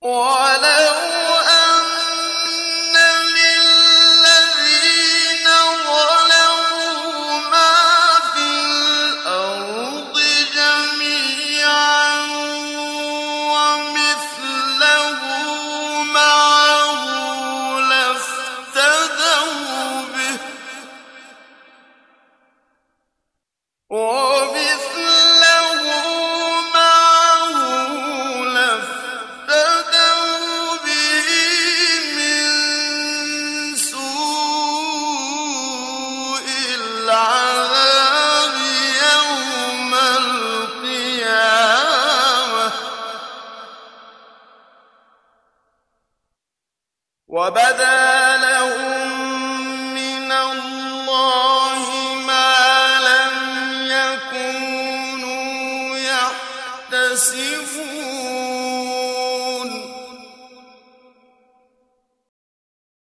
وَلَوْ أَنَّ لِلَّذِينَ ظَلَمُوا مَا فِي الْأَرْضِ جَمِيعًا وَمِثْلَهُ مَعَهُ لَافْتَدَوْا بِهِ مِن سُوءِ الْعَذَابِ يَوْمَ الْقِيَامَةِ ۚ وَبَدَا